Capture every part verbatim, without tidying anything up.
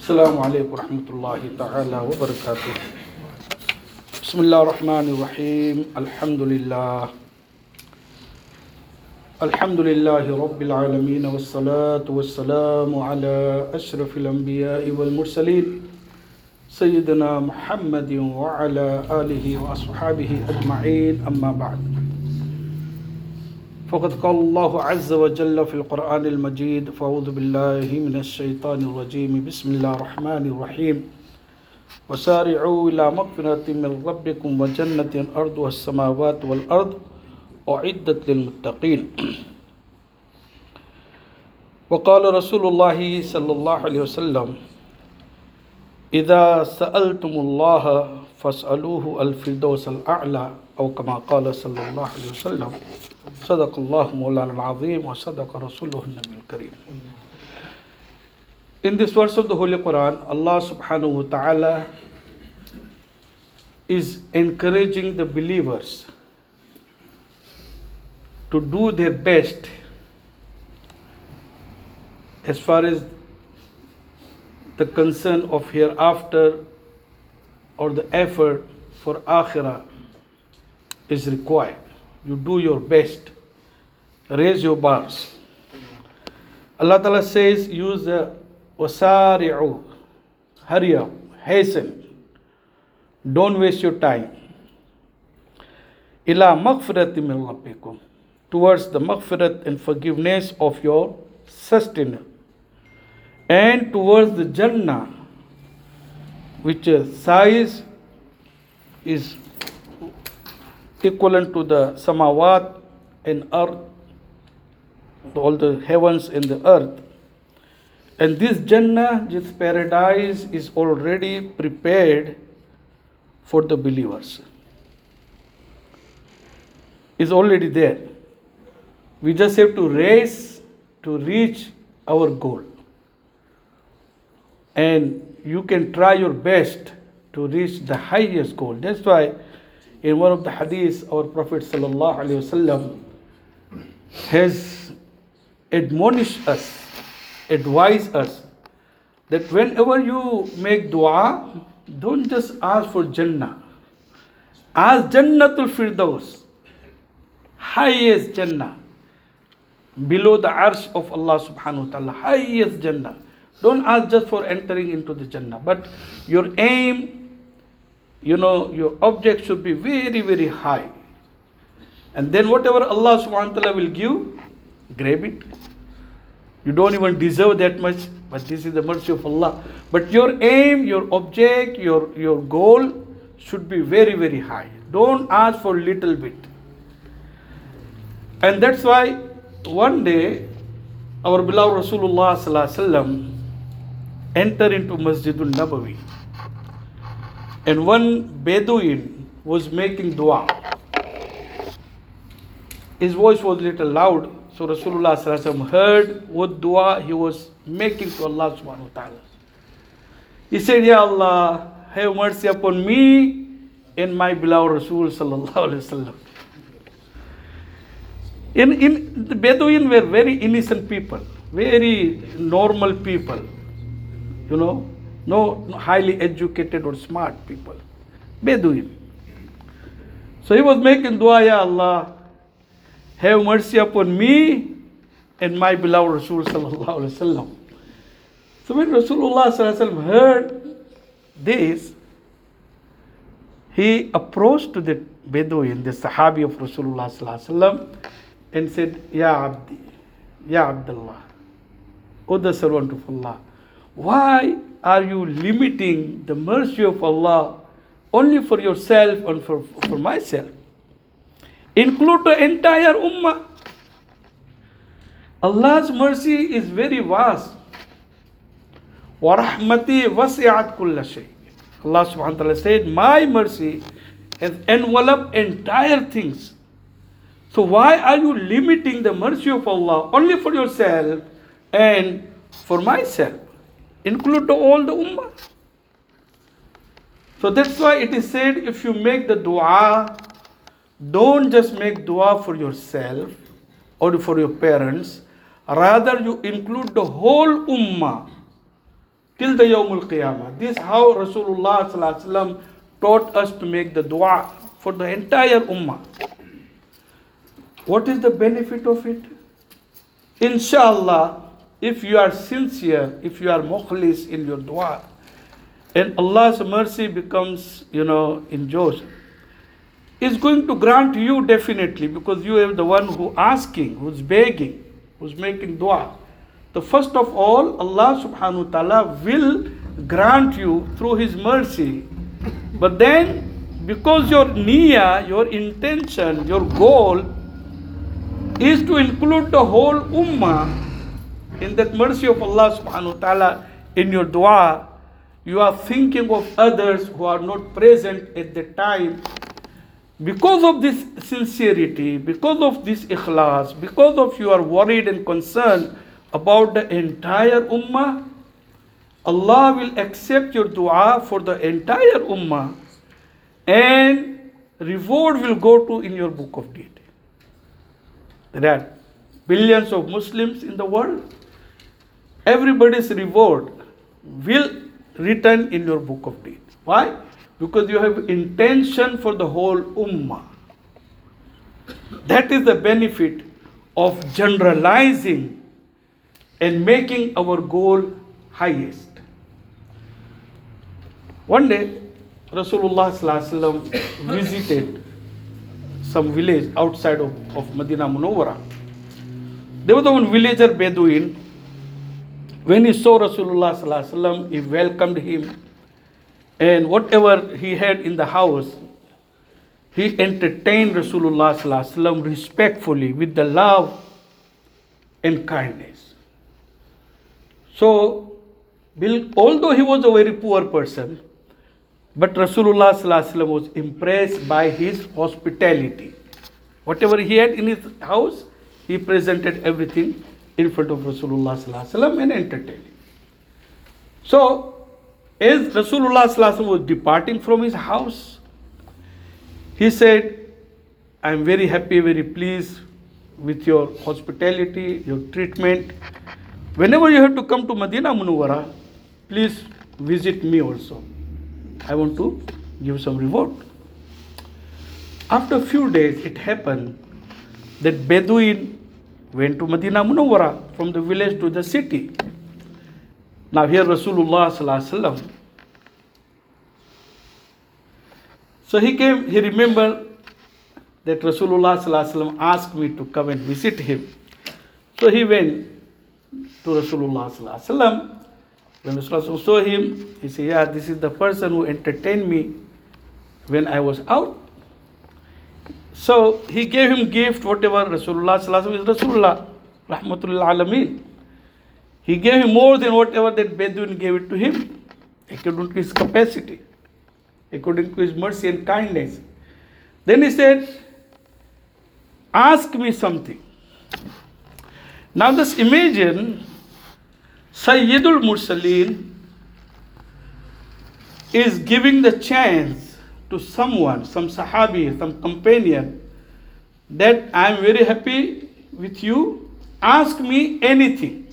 السلام عليكم ورحمة الله تعالى وبركاته. بسم الله الرحمن الرحيم. الحمد لله الحمد لله رب العالمين، والصلاة والسلام على أشرف الأنبياء والمرسلين سيدنا محمد وعلى آله وأصحابه أجمعين، أما بعد. فقد قال الله عز وجل في القرآن المجيد: فأعوذ بالله من الشيطان الرجيم، بسم الله الرحمن الرحيم. وسارعوا إلى مغفرة من ربكم وجنة أرضها السماوات والأرض أعدت للمتقين. وقال رسول الله صلى الله عليه وسلم: إذا سألتم الله فاسألوه الفردوس الأعلى، أو كما قال صلى الله عليه وسلم. صدق الله مولانا العظيم وصدق رسوله النبي الكريم. In this verse of the Holy Quran, Allah subhanahu wa ta'ala is encouraging the believers to do their best as far as the concern of hereafter or the effort for akhirah is required. You do your best. Raise your bars. Allah Ta'ala says, use the wasari'u, hurry up, hasten. Don't waste your time. Ila maghfirati min rabbikum, towards the maghfirat and forgiveness of your sustainer, and towards the Jannah, which size is equivalent to the samawat and earth, all the heavens and the earth. And this Jannah, this paradise, is already prepared for the believers. It's already there. We just have to race to reach our goal. And you can try your best to reach the highest goal. That's why in one of the hadiths, our Prophet sallallahu alaihi wasallam has admonished us, advised us, that whenever you make dua, don't just ask for Jannah. Ask Jannatul Firdaus, highest Jannah, below the arsh of Allah subhanahu wa ta'ala, highest Jannah. Don't ask just for entering into the Jannah, but your aim, you know, your object should be very, very high. And then whatever Allah subhanahu wa ta'ala will give, grab it. You don't even deserve that much, but this is the mercy of Allah. But your aim, your object, your, your goal should be very, very high. Don't ask for little bit. And that's why one day our beloved Rasulullah sallallahu alaihi wasallam entered into Masjidul Nabawi. And one Bedouin was making dua. His voice was a little loud, so Rasulullah sallallahu alaihi wasallam heard what dua he was making to Allah subhanahu wa ta'ala. He said, Ya Allah, have mercy upon me and my beloved Rasul sallallahu alaihi wasallam. In, in, the Bedouin were very innocent people, very normal people, you know. No highly educated or smart people. Bedouin. So he was making dua, Ya Allah, have mercy upon me and my beloved Rasul sallallahu alaihi wasallam. So when Rasulullah sallallahu alaihi wasallam heard this, he approached to the Bedouin, the Sahabi of Rasulullah sallallahu alaihi wasallam, and said, Ya Abdi, Ya Abdullah, O the servant of Allah, why are you limiting the mercy of Allah only for yourself and for, for myself? Include the entire ummah. Allah's mercy is very vast. وَرَحْمَتِي وَسِعَتْ كُلَّ شَيْءٍ. Allah subhanahu wa ta'ala said, my mercy has enveloped entire things. So why are you limiting the mercy of Allah only for yourself and for myself? Include the, all the ummah. So that's why it is said, if you make the dua, don't just make dua for yourself or for your parents. Rather, you include the whole ummah till the Yawmul Qiyamah. This is how Rasulullah sallallahu alaihi wasallam taught us to make the dua for the entire ummah. What is the benefit of it? Inshallah, if you are sincere, if you are mukhlis in your dua, and Allah's mercy becomes, you know, enjoys, is going to grant you definitely, because you are the one who asking, who's begging, who's making dua. The first of all, Allah subhanahu wa ta'ala will grant you through His mercy. But then, because your niyyah, your intention, your goal is to include the whole ummah in that mercy of Allah subhanahu wa ta'ala in your dua, you are thinking of others who are not present at the time. Because of this sincerity, because of this ikhlas, because of you are worried and concerned about the entire ummah, Allah will accept your dua for the entire ummah, and reward will go to in your book of deed. There are billions of Muslims in the world. Everybody's reward will return in your book of deed. Why? Because you have intention for the whole ummah. That is the benefit of generalizing and making our goal highest. One day, Rasulullah sallallahu alaihi wasallam visited some village outside of, of Medina Munawwara. There was one villager Bedouin. When he saw Rasulullah sallallahu alaihi wasallam, he welcomed him, and whatever he had in the house, he entertained Rasulullah sallallahu alaihi wasallam respectfully with the love and kindness. So, although he was a very poor person, but Rasulullah sallallahu alaihi wasallam was impressed by his hospitality. Whatever he had in his house, he presented everything in front of Rasulullah sallallahu alaihi wasallam and entertained him. So, as Rasulullah sallallahu alaihi wasallam was departing from his house, he said, I am very happy, very pleased with your hospitality, your treatment. Whenever you have to come to Medina Munawwara, please visit me also. I want to give some reward. After a few days, it happened that Bedouin went to Medina Munawwara from the village to the city. Now here Rasulullah sallallahu alaihi wasallam. So he came, he remembered that Rasulullah sallallahu alaihi wasallam asked me to come and visit him. So he went to Rasulullah sallallahu alaihi wasallam. When Rasulullah saw him, he said, yeah, this is the person who entertained me when I was out. So he gave him gift, whatever Rasulullah sallallahu alaihi wasallam is Rasulullah, rahmatul alameen. He gave him more than whatever that Bedouin gave it to him, according to his capacity, according to his mercy and kindness. Then he said, ask me something. Now just imagine Sayyidul Mursaleen is giving the chance to someone, some Sahabi, some companion, that I am very happy with you, ask me anything.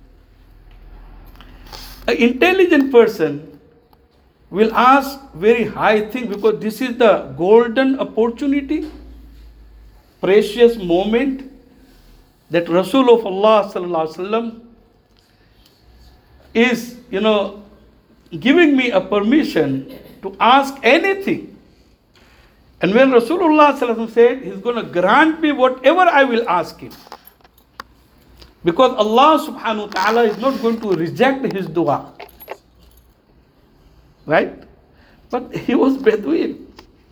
An intelligent person will ask very high thing, because this is the golden opportunity, precious moment that Rasul of Allah sallallahu alaihi wasallam is, you know, giving me a permission to ask anything. And when Rasulullah sallallahu alaihi wasallam said, he's going to grant me whatever I will ask him. Because Allah subhanahu wa ta'ala is not going to reject his dua. Right? But he was Bedouin.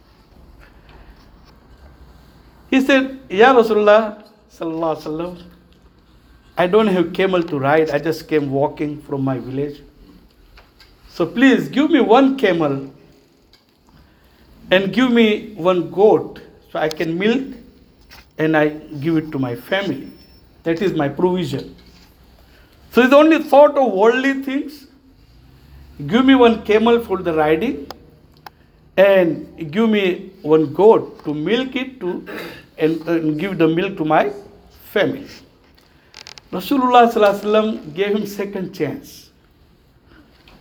He said, Ya Rasulullah sallallahu alaihi wasallam, I don't have camel to ride. I just came walking from my village. So please give me one camel and give me one goat so I can milk and I give it to my family. That is my provision. So he's only thought of worldly things. Give me one camel for the riding and give me one goat to milk it to and, and give the milk to my family. Rasulullah sallallahu alaihi wasallam gave him second chance.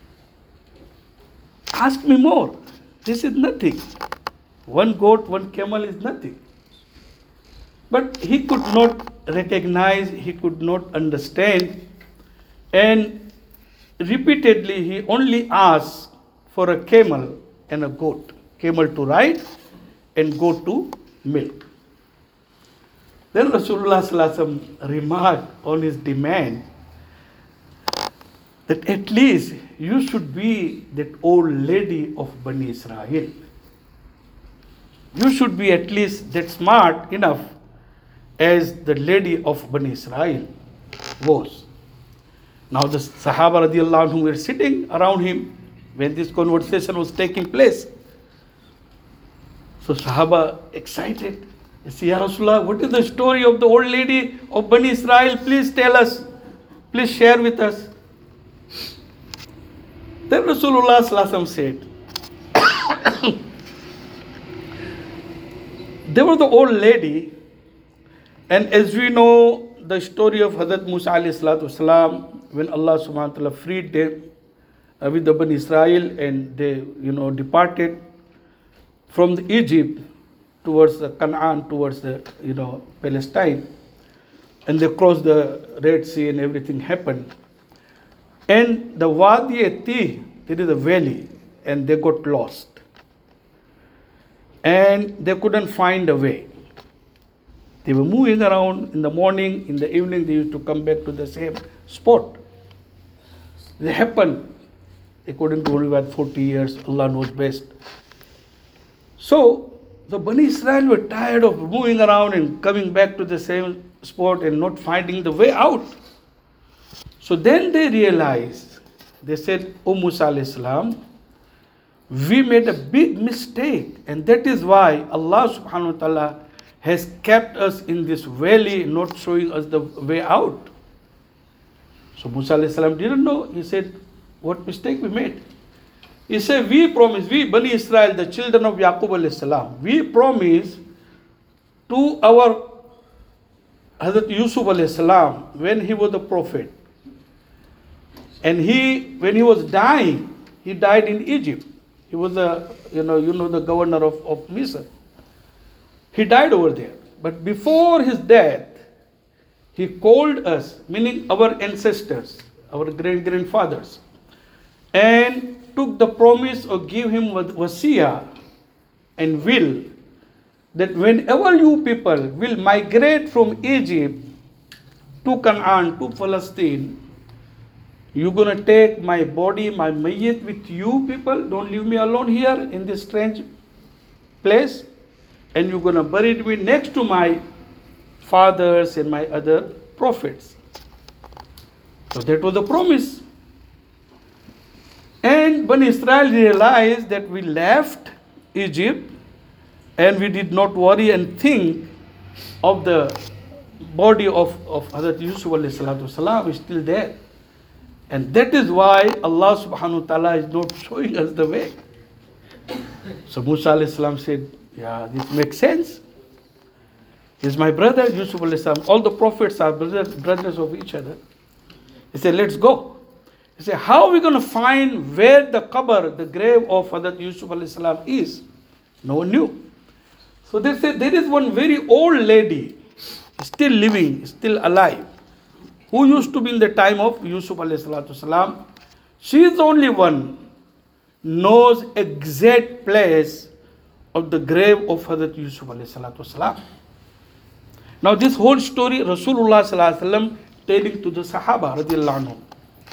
Ask me more. This is nothing. One goat, one camel is nothing. But he could not recognize, he could not understand, and repeatedly he only asked for a camel and a goat. Camel to ride and goat to milk. Then Rasulullah Sallallahu Alaihi Wasallam remarked on his demand that at least you should be that old lady of Bani Israel. You should be at least that smart enough as the lady of Bani Israel was. Now the Sahaba radiallahu anhum were sitting around him when this conversation was taking place. So Sahaba excited. They say, Ya Rasulullah, what is the story of the old lady of Bani Israel? Please tell us. Please share with us. Then Rasulullah Sallallahu Alaihi Wasallam said, there was the old lady, and as we know the story of Hazrat Musa alayhi salatu wasalam, when Allah subhanahu wa ta'ala freed them uh, with the Bani Israel, and they, you know, departed from the Egypt towards the Canaan, towards the, you know, Palestine, and they crossed the Red Sea and everything happened. And the Wadi Ati, there is a valley, and they got lost. And they couldn't find a way. They were moving around in the morning, in the evening they used to come back to the same spot. It happened, according to only about forty years, Allah knows best. So, the Bani Israel were tired of moving around and coming back to the same spot and not finding the way out. So then they realized, they said, O Musa alayhi salam, we made a big mistake, and that is why Allah subhanahu wa ta'ala has kept us in this valley, not showing us the way out. So Musa alayhi salam didn't know. He said, what mistake we made? He said, we promise, we Bani Israel, the children of Yaqub alayhi salam, we promise to our Hazrat Yusuf alayhi salam, when he was a prophet, and he, when he was dying, he died in Egypt. He was a, you know, you know the governor of, of Misr. He died over there. But before his death, he called us, meaning our ancestors, our great-grandfathers, and took the promise or gave him wasiyah and will that whenever you people will migrate from Egypt to Canaan, to Palestine, you're going to take my body, my mayyit with you people. Don't leave me alone here in this strange place. And you're going to bury me next to my fathers and my other prophets. So that was the promise. And Bani Israel realized that we left Egypt and we did not worry and think of the body of, of Hazrat Yusuf alayhi salatu wasalam is still there. And that is why Allah subhanahu wa ta'ala is not showing us the way. So Musa alayhi salam said, yeah, this makes sense. He's my brother, Yusuf alayhi salam. All the prophets are brothers, brothers of each other. He said, let's go. He said, how are we going to find where the qabr, the grave of Hazrat Yusuf alayhi salam is? No one knew. So they said, there is one very old lady, still living, still alive, who used to be in the time of Yusuf alayhi salatu salam. She is the only one knows exact place of the grave of Hazrat Yusuf alayhi salatu salam. Now this whole story Rasulullah sallallahu alaihi wasallam telling to the Sahaba radiallahu anhum.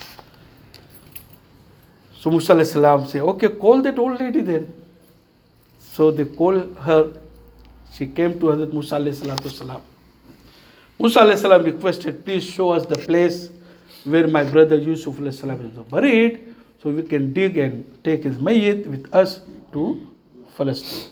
So Musa alayhi salam say, okay, call that old lady then. So they call her. She came to Hazrat Musa alayhi salatu salam. Musa alayhi salam requested, please show us the place where my brother Yusuf alayhi salam is buried, so we can dig and take his mayyit with us to Palestine.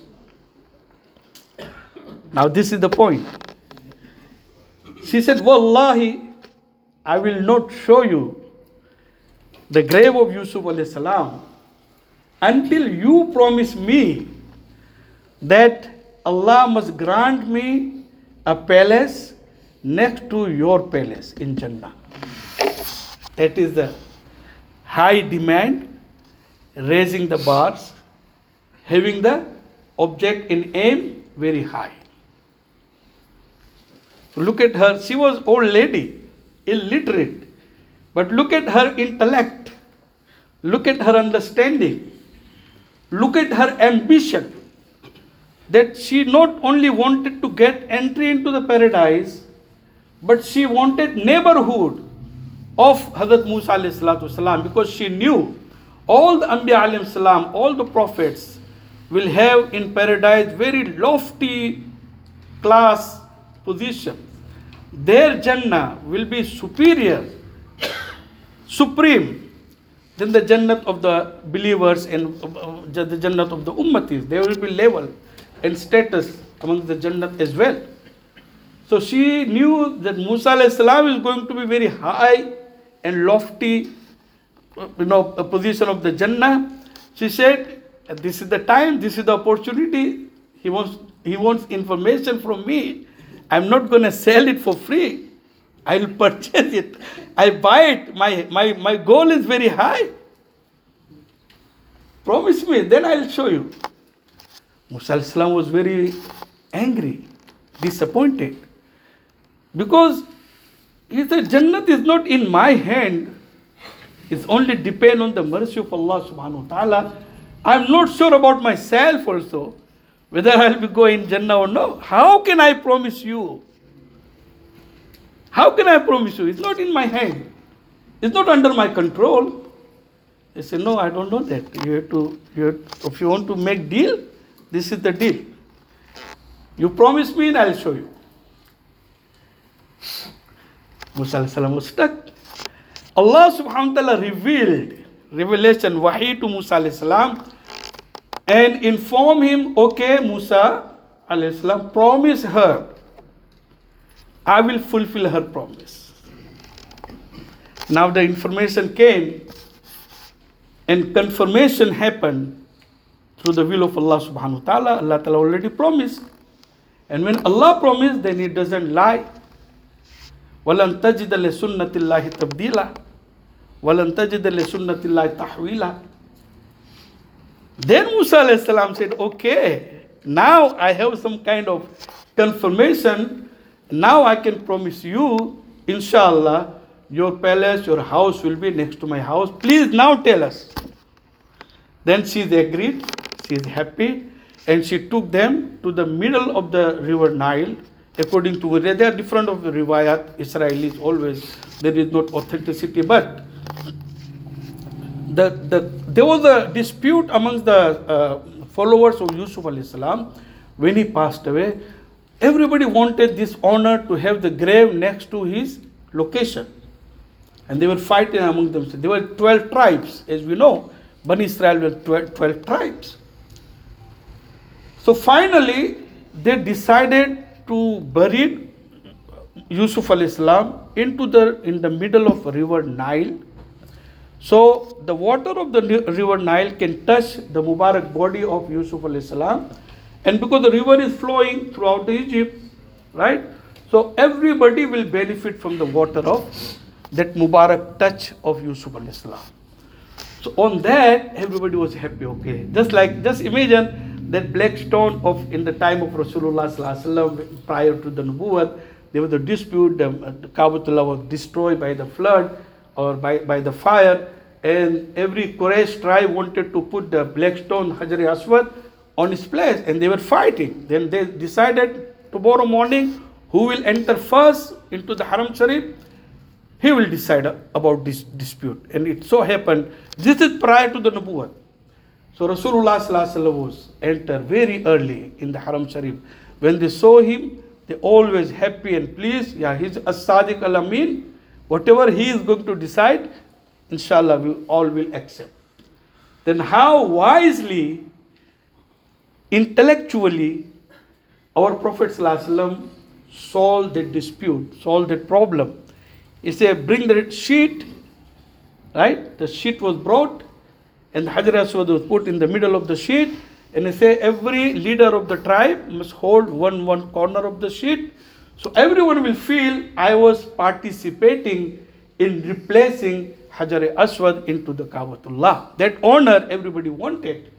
Now this is the point. She said, Wallahi, I will not show you the grave of Yusuf alayhi salam until you promise me that Allah must grant me a palace next to your palace in Jannah. That is the high demand raising the bars, having the object in aim very high. Look at her, she was old lady, illiterate, but look at her intellect, look at her understanding, look at her ambition, that she not only wanted to get entry into the paradise, but she wanted neighborhood of Hazrat Musa alayhi salatu wasalam, because she knew all the Anbiya alayhi salam, all the prophets will have in paradise very lofty class position. Their Jannah will be superior, supreme than the Jannah of the believers and the Jannah of the Ummatis. There will be level and status among the Jannah as well. So she knew that Musa alayhi salam is going to be very high and lofty, you know, a position of the Jannah. She said, this is the time, this is the opportunity. He wants, he wants information from me. I'm not going to sell it for free. I'll purchase it. I buy it. My, my, my goal is very high. Promise me, then I'll show you. Musa alayhi salam was very angry, disappointed. Because he said, Jannat is not in my hand. It's only depend on the mercy of Allah subhanahu wa ta'ala. I'm not sure about myself also, whether I'll be going Jannah or no. How can I promise you? How can I promise you? It's not in my hand. It's not under my control. They say, no, I don't know that. You have to, you have, if you want to make deal, this is the deal. You promise me and I'll show you. Musa alayhi salam was stuck. Allah subhanahu wa ta'ala revealed revelation, wahi to Musa alayhi salam and inform him, okay, Musa alayhi salam, promise her, I will fulfill her promise. Now the information came and confirmation happened through the will of Allah subhanahu wa ta'ala. Allah ta'ala already promised. And when Allah promised, then He doesn't lie. وَلَن تَجِدَ لِسُنَّةِ اللَّهِ تَبْدِيلًا وَلَن تَجِدَ لِسُنَّةِ اللَّهِ تَحْوِيلًا. Then Musa alayhi salam said, okay, now I have some kind of confirmation. Now I can promise you, inshallah, your palace, your house will be next to my house. Please now tell us. Then she agreed, she is happy, and she took them to the middle of the river Nile. According to, they are different of the riwayat, Israelis always, there is not authenticity, but the, the, there was a dispute amongst the uh, followers of Yusuf alayhi salam when he passed away. Everybody wanted this honor to have the grave next to his location. And they were fighting among themselves. There were twelve tribes, as we know. Bani Israel were twelve, twelve tribes. So finally, they decided to bury Yusuf alayhi salam into the in the middle of river Nile. So the water of the river Nile can touch the Mubarak body of Yusuf alayhi salam. And because the river is flowing throughout Egypt, right? So everybody will benefit from the water of that Mubarak touch of Yusuf alayhi salam. So on that, everybody was happy, okay. Just like, just imagine that black stone of in the time of Rasulullah sallallahu alaihi wasallam, prior to the Nubuwwat, there was a dispute, the, the Kaabatullah was destroyed by the flood or by, by the fire, and every Quraysh tribe wanted to put the black stone Hajar Aswad on its place, and they were fighting. Then they decided tomorrow morning who will enter first into the Haram Sharif, he will decide about this dispute. And it so happened, this is prior to the Nubuwwat. So Rasulullah sallallahu alaihi wasallam was entered very early in the Haram Sharif. When they saw him, they always happy and pleased. Yeah, he's as-Sadiq al-Amin. Whatever he is going to decide, inshallah, we all will accept. Then how wisely, intellectually, our Prophet sallallahu alaihi wasallam solved the dispute, solved the problem. He said, bring the sheet, right? The sheet was brought, and the Hajar Aswad was put in the middle of the sheet. And he said, every leader of the tribe must hold one, one corner of the sheet. So everyone will feel I was participating in replacing Hajar Aswad into the Kaabatullah. That honor everybody wanted.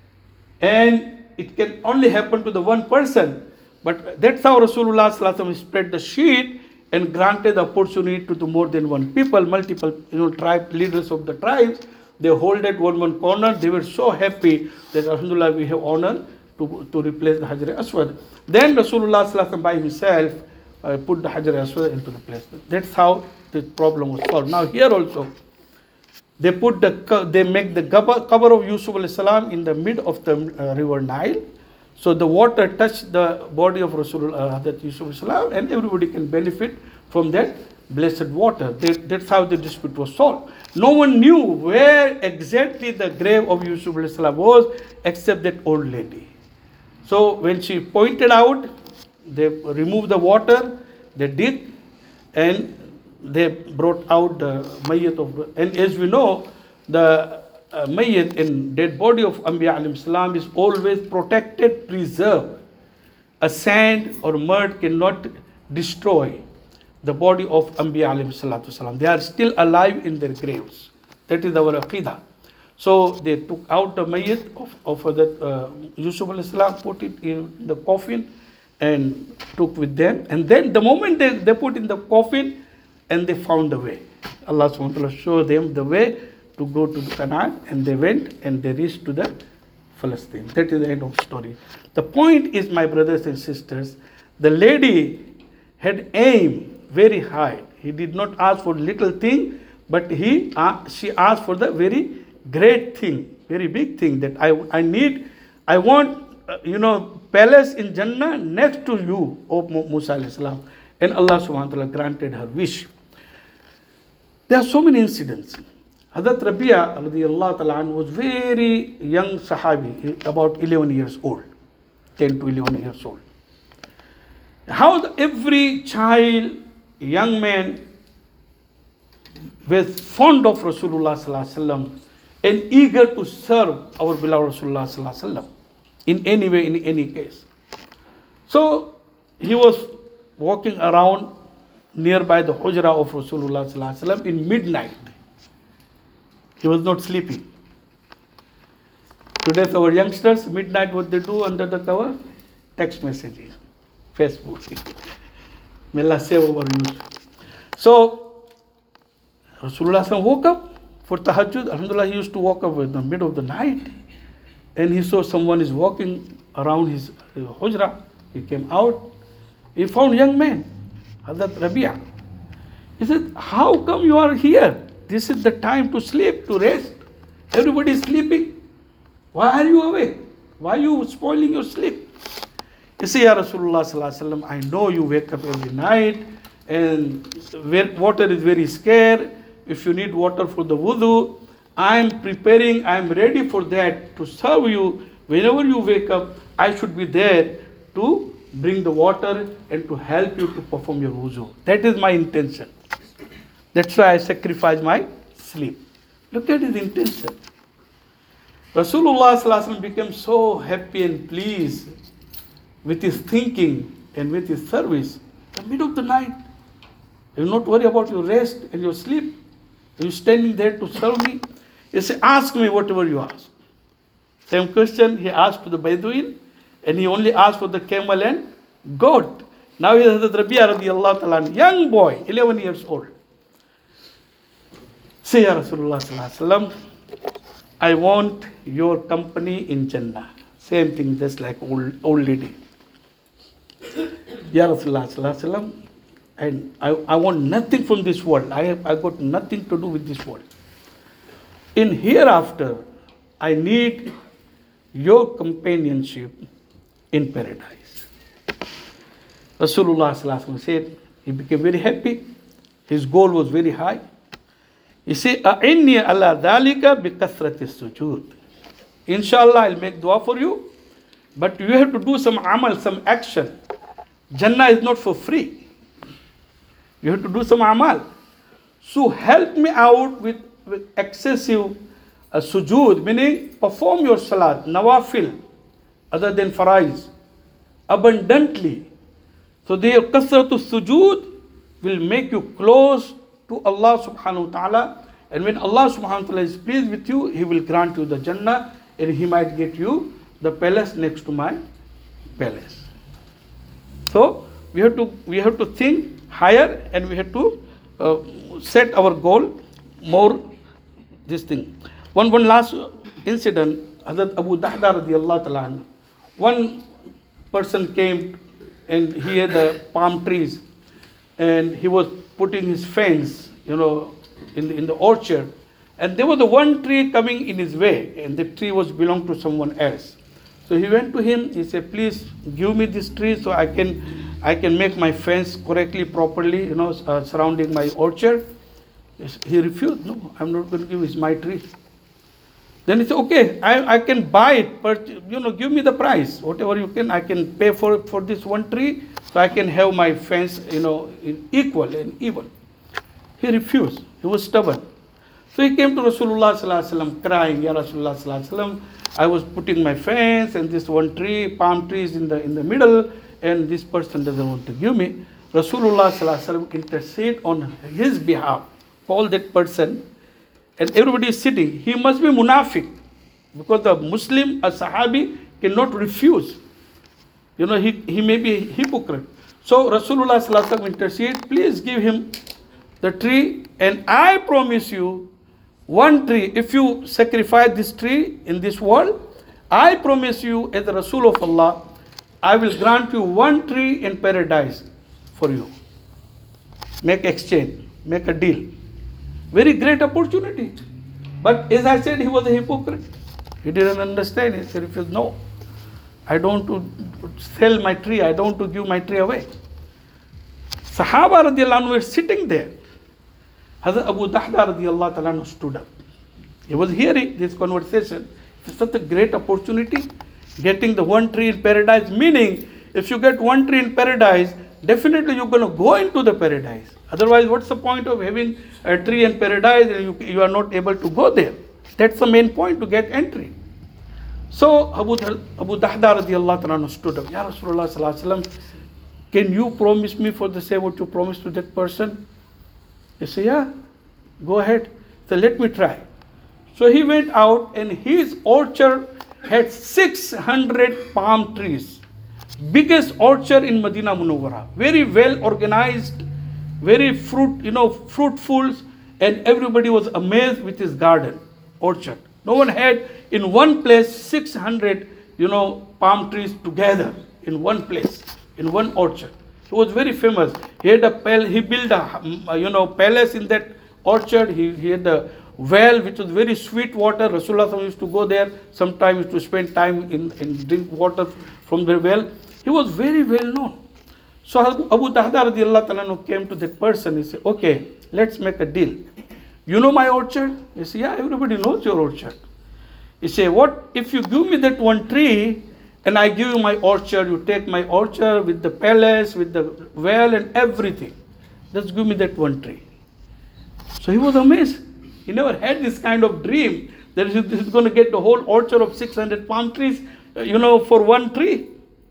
And it can only happen to the one person. But that's how Rasulullah sallallahu alaihi wasallam spread the sheet and granted the opportunity to the more than one people, multiple you know tribe leaders of the tribes. They hold it one one corner. They were so happy that Alhamdulillah we have honor to, to replace the Hajar Aswad. Then Rasulullah sallallahu alaihi wasallam by himself uh, put the Hajar Aswad into the place. That's how the problem was solved. Now here also, they put the they make the cover of Yusuf alayhi salam in the mid of the uh, river Nile. So the water touched the body of Rasulullah, uh, that Yusuf alayhi salam, and everybody can benefit from that blessed water. They, that's how the dispute was solved. No one knew where exactly the grave of Yusuf alayhi salam was, except that old lady. So when she pointed out, they removed the water, they dig, and they brought out the mayyat of, and as we know, the uh, mayyat in dead body of Anbiya alayhi salam is always protected, preserved. A sand or mud cannot destroy the body of Anbiya alayhi salatu salam. They are still alive in their graves. That is our aqidah. So they took out the mayyat of, of that uh, Yusuf alayhi salam, put it in the coffin and took with them. And then the moment they, they put in the coffin, and they found the way. Allah subhanahu wa ta'ala showed them the way to go to the Canaan, and they went and they reached to the Palestine. That is the end of the story. The point is, my brothers and sisters, the lady had aim very high. He did not ask for little thing, but he uh, she asked for the very great thing, very big thing, that I, I need, I want, uh, you know, palace in Jannah next to you, O Musa alayhi salam. And Allah subhanahu wa ta'ala granted her wish. There are so many incidents. Hazrat Rabia radiallahu ta'ala anhu was very young Sahabi, about eleven years old, ten to eleven years old. How the, every child, young man, was fond of Rasulullah sallallahu alaihi wasallam and eager to serve our beloved Rasulullah sallallahu alaihi wasallam in any way, in any case. So he was walking around nearby the hujra of Rasulullah sallallahu alaihi wasallam in midnight. He was not sleeping. Today's our youngsters, midnight, what they do under the cover? Text messages, Facebook. May Allah save our youth. So Rasulullah sallallahu woke up for tahajjud. Alhamdulillah, he used to walk up in the middle of the night, and he saw someone is walking around his hujra. He came out. He found a young man, Hazrat Rabia. He said, how come you are here? This is the time to sleep, to rest. Everybody is sleeping. Why are you awake? Why are you spoiling your sleep? You say, Ya Rasulullah sallallahu alaihi wasallam, I know you wake up every night and water is very scarce. If you need water for the wudu, I am preparing, I am ready for that to serve you. Whenever you wake up, I should be there to bring the water and to help you to perform your wuzu. That is my intention. That's why I sacrifice my sleep. Look at his intention. Rasulullah sallallahu alaihi wasallam became so happy and pleased with his thinking and with his service. In the middle of the night, you not worry about your rest and your sleep. You're standing there to serve me. He said, ask me whatever you ask. Same question he asked to the Bedouin, and he only asked for the camel and goat. Now he has the Rabia radiallahu ta'ala, young boy, eleven years old. Say, Ya Rasulullah sallallahu alaihi wasallam, I want your company in Jannah. Same thing, just like old, old lady. Ya Rasulullah sallallahu alaihi wasallam, and I, I want nothing from this world. I have I got nothing to do with this world. In hereafter, I need your companionship in paradise. Rasulullah sallallahu alaihi wasallam said, he became very happy. His goal was very high. He said, A'inni ala dhalika bi kathrati sujud. Inshallah, I'll make dua for you, but you have to do some amal, some action. Jannah is not for free. You have to do some amal. So help me out with, with excessive uh, sujood, meaning perform your salat, nawafil, other than farais, abundantly. So the kasratu sujood will make you close to Allah subhanahu wa ta'ala And when Allah subhanahu wa ta'ala is pleased with you, He will grant you the Jannah, and He might get you the palace next to my palace. So we have to we have to think higher, and we have to uh, set our goal more. This thing. One one last incident. Hazrat Abu Dahda radiallahu ta'ala anhu. One person came and he had the palm trees, and he was putting his fence, you know, in the, in the orchard, and there was the one tree coming in his way, and the tree was belonged to someone else. So he went to him. He said, "Please give me this tree so I can I can make my fence correctly, properly, you know, uh, surrounding my orchard." He refused. "No, I'm not going to give. It's my tree." Then he said, "Okay, I, I can buy it, but you know, give me the price, whatever you can. I can pay for for this one tree, so I can have my fence, you know, in equal and even." He refused. He was stubborn. So he came to Rasulullah sallallahu alaihi wasallam crying, "Ya Rasulullah sallallahu alaihi wasallam, I was putting my fence, and this one tree, palm tree is in the in the middle, and this person doesn't want to give me." Rasulullah sallallahu alaihi wasallam intercede on his behalf. Call that person, and everybody is sitting. He must be munafiq, because the Muslim, a Sahabi, cannot refuse. You know, he, he may be a hypocrite. So Rasulullah sallallahu alaihi wasallam intercede, "Please give him the tree, and I promise you one tree. If you sacrifice this tree in this world, I promise you, as the Rasul of Allah, I will grant you one tree in paradise for you." Make exchange, make a deal. Very great opportunity. But as I said, he was a hypocrite. He didn't understand. He said, "No, I don't want to sell my tree. I don't want to give my tree away." Sahaba radiallahu anhu were sitting there. Hazrat Abu Dahda radiallahu ta'ala anhu stood up. He was hearing this conversation. It's such a great opportunity, getting the one tree in paradise. Meaning, if you get one tree in paradise, definitely you're going to go into the paradise. Otherwise, what's the point of having a tree in paradise and you, you are not able to go there? That's the main point, to get entry. So Abu, Abu Dahda radiallahu ta'ala stood up. "Ya Rasulullah sallallahu alaihi wasallam, can you promise me for the same what you promised to that person?" He said, "Yeah, go ahead." So let me try. So he went out, and his orchard had six hundred palm trees. Biggest orchard in Medina Munawwara. Very well organized, very fruit, you know, fruitful, and everybody was amazed with his garden, orchard. No one had in one place six hundred, you know, palm trees together in one place, in one orchard. He was very famous. He had a pal- he built a, you know, palace in that orchard. He, he had a well which was very sweet water. Rasulullah used to go there. Sometimes used to spend time in, in drink water from the well. He was very well known. So Abu Dahda radiallahu ta'ala came to that person. He said, "Okay, let's make a deal. You know my orchard?" He said, "Yeah, everybody knows your orchard." He said, "What if you give me that one tree, and I give you my orchard, you take my orchard with the palace, with the well and everything. Just give me that one tree." So he was amazed. He never had this kind of dream that he's going to get the whole orchard of six hundred palm trees, you know, for one tree.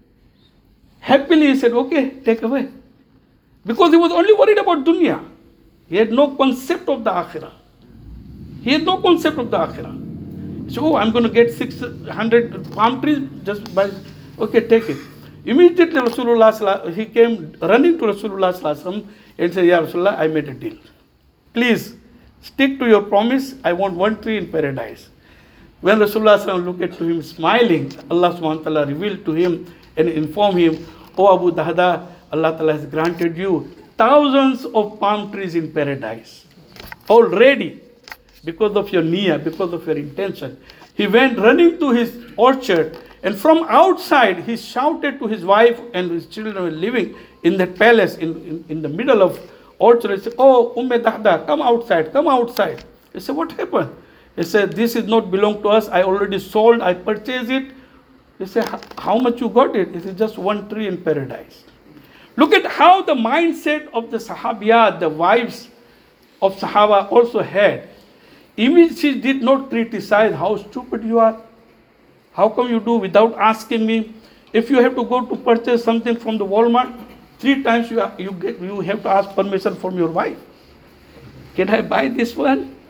Happily he said, "Okay, take away." Because he was only worried about dunya. He had no concept of the akhirah. He had no concept of the akhirah. So, "Oh, I'm going to get six hundred palm trees just by, okay, take it." Immediately Rasulullah, he came running to Rasulullah and said, "Ya Rasulullah, I made a deal. Please stick to your promise. I want one tree in paradise." When Rasulullah looked at him smiling, Allah subhanahu wa ta'ala revealed to him and informed him, "O Abu Dahda, Allah ta'ala has granted you thousands of palm trees in paradise already, because of your niyyah, because of your intention." He went running to his orchard, and from outside he shouted to his wife, and his children were living in that palace in, in, in the middle of orchard. He said, "Oh, Umm Dahda, come outside, come outside." He said, "What happened?" He said, "This is not belong to us. I already sold, I purchased it." He said, "How much you got it?" He said, "Just one tree in paradise." Look at how the mindset of the Sahabiyat, the wives of Sahaba also had. Even she did not criticize, "How stupid you are. How come you do without asking me? If you have to go to purchase something from the Walmart, three times you, you, get, you have to ask permission from your wife. Can I buy this one?"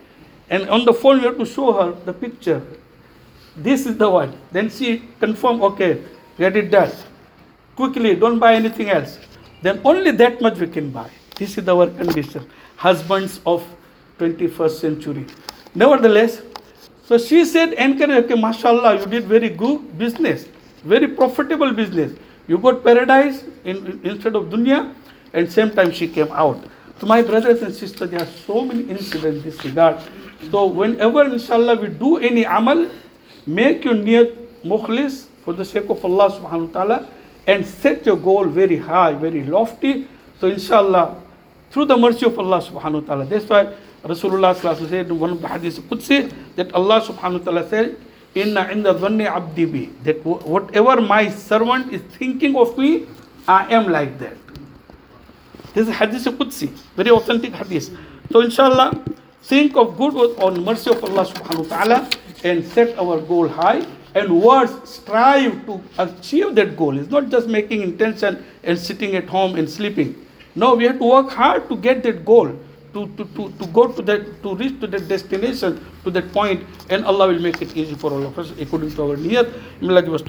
And on the phone, we have to show her the picture. This is the one. Then she confirm, okay, get it done. Quickly, don't buy anything else. Then only that much we can buy. This is our condition. Husbands of twenty-first century. Nevertheless, so she said, encourage, okay, mashallah, you did very good business, very profitable business. You got paradise in, instead of dunya, and same time she came out. So my brothers and sisters, there are so many incidents in this regard. So whenever, inshallah, we do any amal, make your niyat mukhlis for the sake of Allah subhanahu wa ta'ala, and set your goal very high, very lofty. So inshallah, through the mercy of Allah subhanahu wa ta'ala. That's why Rasulullah sallallahu alaihi wasallam said in one of the hadith Qudsi that Allah subhanahu wa ta'ala said, Inna inda dhanni abdi bi, that whatever my servant is thinking of me, I am like that. This is hadith Qudsi, very authentic hadith. So inshallah, think of good on mercy of Allah subhanahu wa ta'ala and set our goal high, and words strive to achieve that goal. It's not just making intention and sitting at home and sleeping. No, we have to work hard to get that goal, to, to, to, to go to that, to reach to that destination, to that point, and Allah will make it easy for all of us according to our niyat. May Allah give us